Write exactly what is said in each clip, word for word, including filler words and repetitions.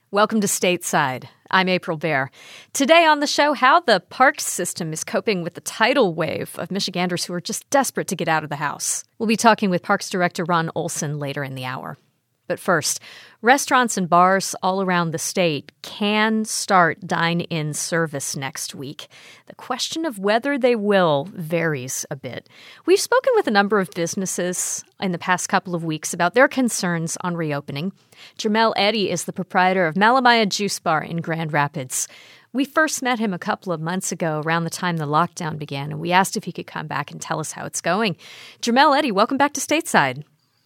Welcome to Stateside. I'm April Baer. Today on the show, how the parks system is coping with the tidal wave of Michiganders who are just desperate to get out of the house. We'll be talking with Parks Director Ron Olson later in the hour. But first, restaurants and bars all around the state can start dine-in service next week. The question of whether they will varies a bit. We've spoken with a number of businesses in the past couple of weeks about their concerns on reopening. Jermel Eddy is the proprietor of Malamaya Juice Bar in Grand Rapids. We first met him a couple of months ago around the time the lockdown began, and we asked if he could come back and tell us how it's going. Jermel Eddy, welcome back to Stateside.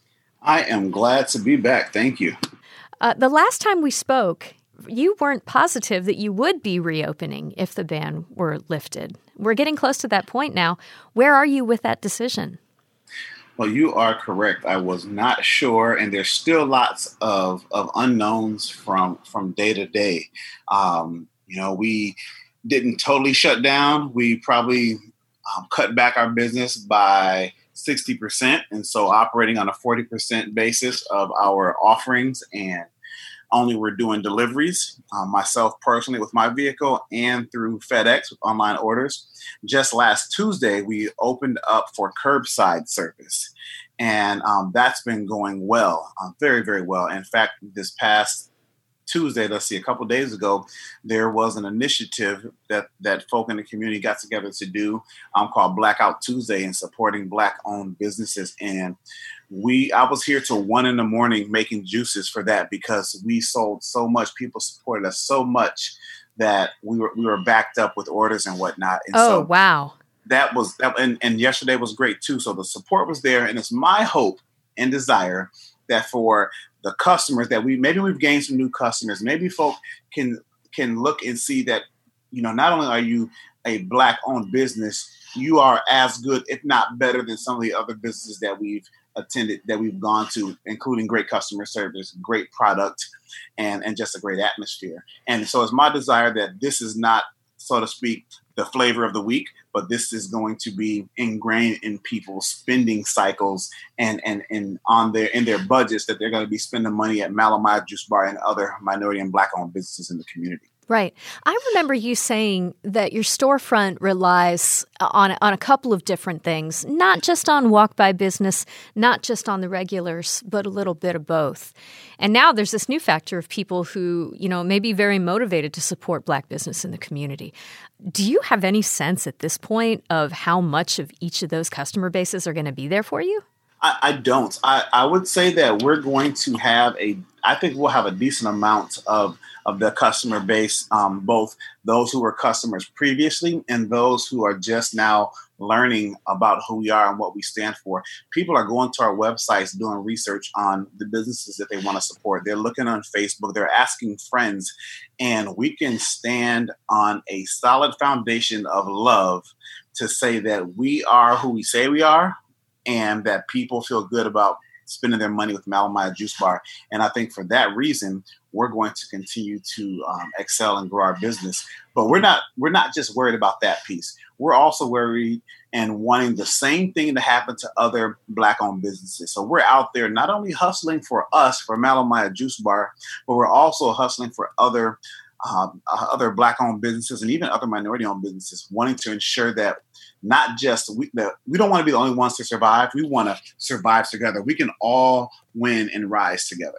I am glad to be back. Thank you. Uh, the last time we spoke, you weren't positive that you would be reopening if the ban were lifted. We're getting close to that point now. Where are you with that decision? Well, you are correct. I was not sure, and there's still lots of, of unknowns from, from day to day. Um, you know, we didn't totally shut down. We probably um, cut back our business by sixty percent. And so operating on a forty percent basis of our offerings, and only we're doing deliveries, um, myself personally with my vehicle and through FedEx with online orders. Just last Tuesday, we opened up for curbside service, and um, that's been going well, um, very, very well. In fact, this past Tuesday, let's see, a couple of days ago, there was an initiative that, that folk in the community got together to do um, called Blackout Tuesday and supporting Black-owned businesses. And we, I was here till one in the morning making juices for that because we sold so much. People supported us so much that we were we were backed up with orders and whatnot. And oh, so wow. That was, that, and, and yesterday was great too. So the support was there, and it's my hope and desire that for the customers that we, maybe we've gained some new customers, maybe folk can, can look and see that, you know, not only are you a Black owned business, you are as good, if not better than some of the other businesses that we've attended, that we've gone to, including great customer service, great product, and, and just a great atmosphere. And so it's my desire that this is not, so to speak, the flavor of the week, but this is going to be ingrained in people's spending cycles and, and, and on their, in their budgets, that they're going to be spending money at Malamaya Juice Bar and other minority and Black-owned businesses in the community. Right. I remember you saying that your storefront relies on, on a couple of different things, not just on walk-by business, not just on the regulars, but a little bit of both. And now there's this new factor of people who, you know, may be very motivated to support Black business in the community. Do you have any sense at this point of how much of each of those customer bases are going to be there for you? I, I don't. I, I would say that we're going to have a, I think we'll have a decent amount of of the customer base, um, both those who were customers previously and those who are just now learning about who we are and what we stand for. People are going to our websites, doing research on the businesses that they want to support. They're looking on Facebook, they're asking friends, and we can stand on a solid foundation of love to say that we are who we say we are, and that people feel good about spending their money with Malamaya Juice Bar. And I think for that reason, we're going to continue to um, excel and grow our business. But we're not we're not just worried about that piece. We're also worried and wanting the same thing to happen to other Black-owned businesses. So we're out there not only hustling for us, for Malamaya Juice Bar, but we're also hustling for other um, other Black-owned businesses and even other minority-owned businesses, wanting to ensure that not just we, that we don't want to be the only ones to survive. We want to survive together. We can all win and rise together.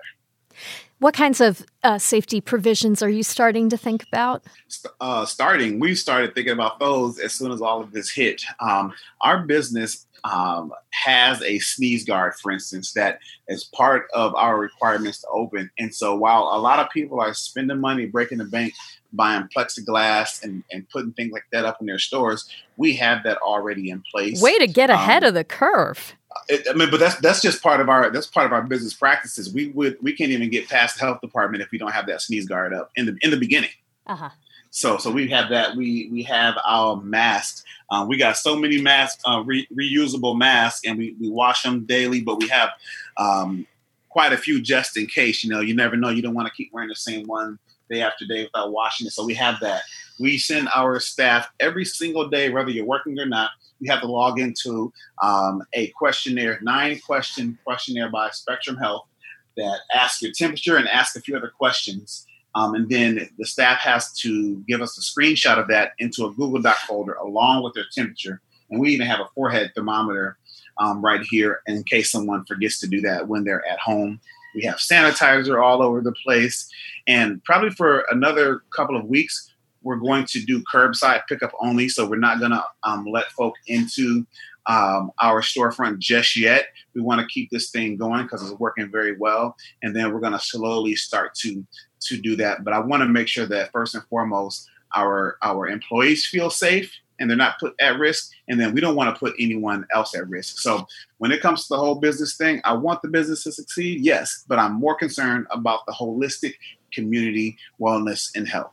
What kinds of uh, safety provisions are you starting to think about? Uh, starting, we started thinking about those as soon as all of this hit. Um, our business um, has a sneeze guard, for instance, that is part of our requirements to open. And so while a lot of people are spending money, breaking the bank, buying plexiglass and, and putting things like that up in their stores, we have that already in place. Way to get ahead um, of the curve. It, I mean, but that's that's just part of our that's part of our business practices. We would we can't even get past the health department if we don't have that sneeze guard up in the in the beginning. Uh-huh. So so we have that. We we have our masks. Um, we got so many masks, uh, re- reusable masks, and we, we wash them daily. But we have um, quite a few just in case. You know, you never know. You don't want to keep wearing the same one day after day without washing it. So we have that. We send our staff every single day, whether you're working or not. You have to log into um, a questionnaire, nine question questionnaire by Spectrum Health that asks your temperature and asks a few other questions. Um, and then the staff has to give us a screenshot of that into a Google Doc folder along with their temperature. And we even have a forehead thermometer um, right here in case someone forgets to do that when they're at home. We have sanitizer all over the place. And probably for another couple of weeks, we're going to do curbside pickup only. So we're not going to um, let folk into um, our storefront just yet. We want to keep this thing going because it's working very well. And then we're going to slowly start to to do that. But I want to make sure that first and foremost, our our employees feel safe and they're not put at risk. And then we don't want to put anyone else at risk. So when it comes to the whole business thing, I want the business to succeed, yes, but I'm more concerned about the holistic community wellness and health.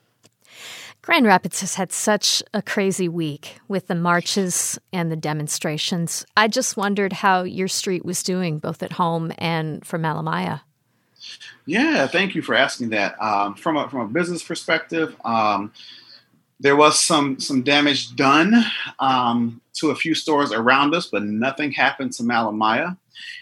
Grand Rapids has had such a crazy week with the marches and the demonstrations. I just wondered how your street was doing, both at home and for Malamaya. Yeah, thank you for asking that. Um, from a from a business perspective, um, there was some some damage done um, to a few stores around us, but nothing happened to Malamaya.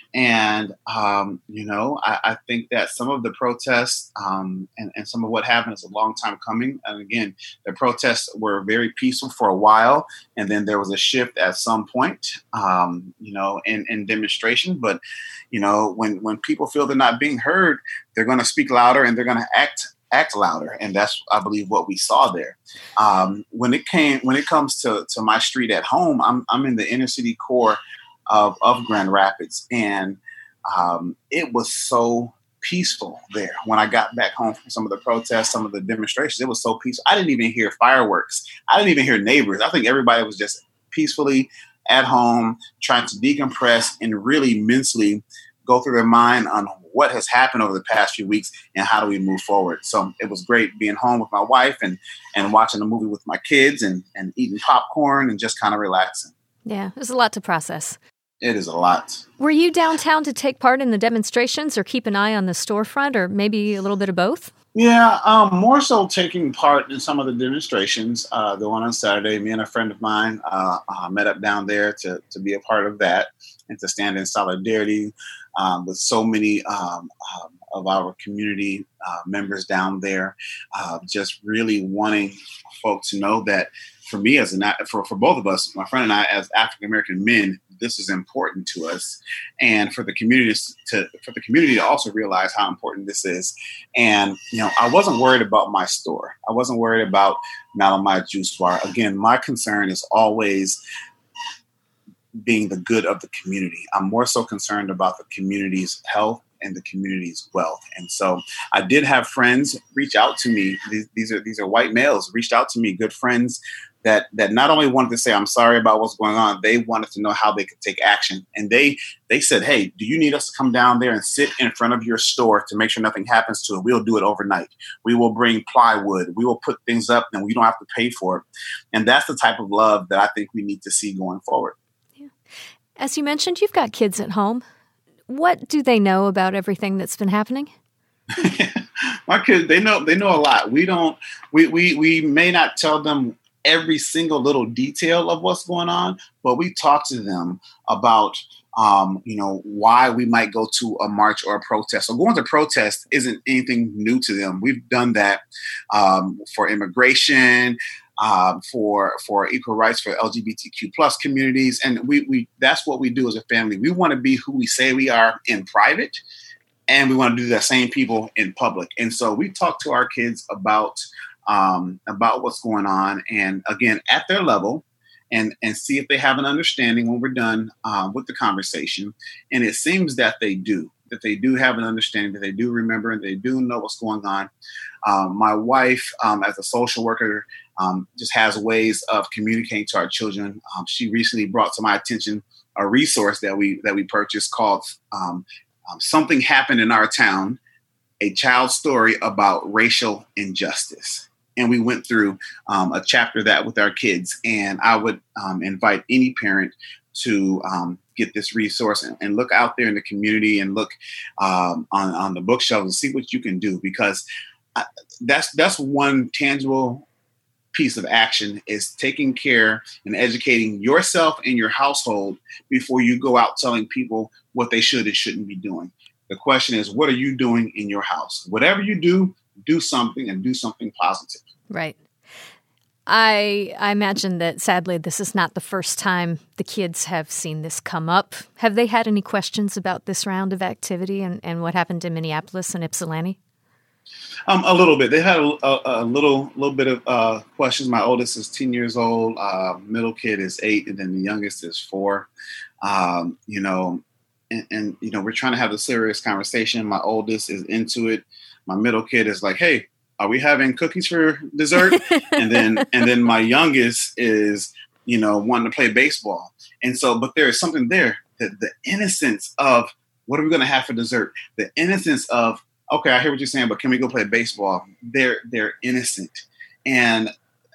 And, um, you know, I, I think that some of the protests um, and, and some of what happened is a long time coming. And again, the protests were very peaceful for a while. And then there was a shift at some point, um, you know, in, in demonstration. But, you know, when, when people feel they're not being heard, they're going to speak louder and they're going to act act louder. And that's, I believe, what we saw there. Um, when it came when it comes to, to my street at home, I'm I'm in the inner city core Of, of Grand Rapids. And um, it was so peaceful there. When I got back home from some of the protests, some of the demonstrations, it was so peaceful. I didn't even hear fireworks. I didn't even hear neighbors. I think everybody was just peacefully at home, trying to decompress and really mentally go through their mind on what has happened over the past few weeks and how do we move forward. So it was great being home with my wife and, and watching a movie with my kids and, and eating popcorn and just kind of relaxing. Yeah, there's a lot to process. It is a lot. Were you downtown to take part in the demonstrations or keep an eye on the storefront or maybe a little bit of both? Yeah, um, more so taking part in some of the demonstrations. Uh, the one on Saturday, me and a friend of mine uh, uh, met up down there to, to be a part of that and to stand in solidarity um, with so many um, um, of our community uh, members down there. Uh, just really wanting folks to know that for me, as an for, for both of us, my friend and I, as African-American men, this is important to us, and for the community to for the community to also realize how important this is. And you know, I wasn't worried about my store. I wasn't worried about Malamaya Juice Bar. Again, my concern is always being the good of the community. I'm more so concerned about the community's health and the community's wealth. And so I did have friends reach out to me. These, these are these are white males reached out to me, good friends that that not only wanted to say, I'm sorry about what's going on, they wanted to know how they could take action. And they they said, hey, do you need us to come down there and sit in front of your store to make sure nothing happens to it? We'll do it overnight. We will bring plywood. We will put things up and we don't have to pay for it. And that's the type of love that I think we need to see going forward. Yeah. As you mentioned, you've got kids at home. What do they know about everything that's been happening? My kids, they know they know a lot. We don't we we we may not tell them every single little detail of what's going on, but we talk to them about, um, you know, why we might go to a march or a protest. So going to protest isn't anything new to them. We've done that um, for immigration, um, for for equal rights for L G B T Q plus communities, and we we that's what we do as a family. We want to be who we say we are in private, and we want to do the same people in public. And so we talk to our kids about. Um, about what's going on, and again, at their level, and and see if they have an understanding when we're done uh, with the conversation. And it seems that they do, that they do have an understanding, that they do remember, and they do know what's going on. Um, my wife, um, as a social worker, um, just has ways of communicating to our children. Um, she recently brought to my attention a resource that we that we purchased called um, um, "Something Happened in Our Town: A Child's Story About Racial Injustice." And we went through um, a chapter of that with our kids. And I would um, invite any parent to um, get this resource and, and look out there in the community and look um, on, on the bookshelves and see what you can do. Because I, that's that's one tangible piece of action, is taking care and educating yourself and your household before you go out telling people what they should and shouldn't be doing. The question is, what are you doing in your house? Whatever you do, do something and do something positive. Right. I I imagine that, sadly, this is not the first time the kids have seen this come up. Have they had any questions about this round of activity and, and what happened in Minneapolis and Ypsilanti? Um, a little bit. They had a, a, a little little bit of uh, questions. My oldest is ten years old. Uh, middle kid is eight, and then the youngest is four. Um, you know, and, and you know, we're trying to have a serious conversation. My oldest is into it. My middle kid is like, "Hey, are we having cookies for dessert?" and then and then my youngest is, you know, wanting to play baseball. And so, but there is something there, that the innocence of what are we going to have for dessert? The innocence of, okay, I hear what you're saying, but can we go play baseball? They're they're innocent. And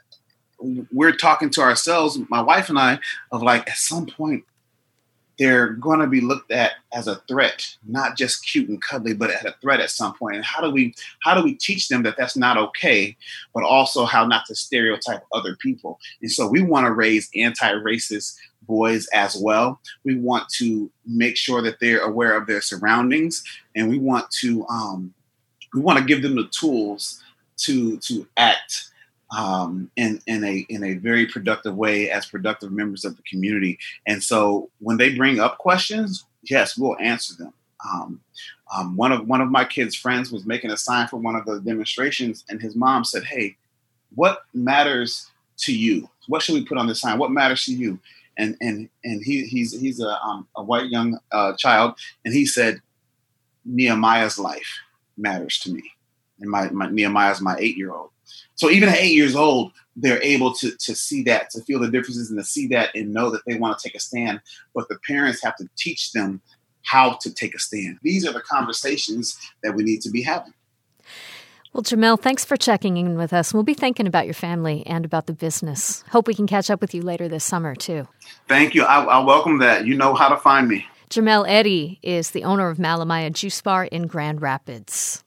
we're talking to ourselves, my wife and I, of like, at some point, they're going to be looked at as a threat, not just cute and cuddly, but as a threat at some point. And how do we how do we teach them that that's not okay, but also how not to stereotype other people? And so we want to raise anti-racist boys as well. We want to make sure that they're aware of their surroundings, and we want to um, we want to give them the tools to to act um, in in a in a very productive way as productive members of the community. And so when they bring up questions, yes, we'll answer them. Um, um, one of one of my kids' friends was making a sign for one of the demonstrations, and his mom said, "Hey, what matters to you? What should we put on the sign? What matters to you?" And and and he he's he's a um, a white young uh, child, and he said, "Nehemiah's life matters to me." And my, my Nehemiah's my eight year old. So even at eight years old, they're able to to see that, to feel the differences, and to see that and know that they want to take a stand. But the parents have to teach them how to take a stand. These are the conversations that we need to be having. Well, Jamel, thanks for checking in with us. We'll be thinking about your family and about the business. Hope we can catch up with you later this summer, too. Thank you. I, I welcome that. You know how to find me. Jamel Eddy is the owner of Malamaya Juice Bar in Grand Rapids.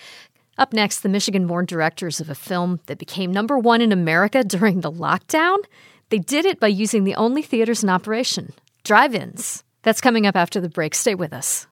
Up next, the Michigan-born directors of a film that became number one in America during the lockdown. They did it by using the only theaters in operation, drive-ins. That's coming up after the break. Stay with us.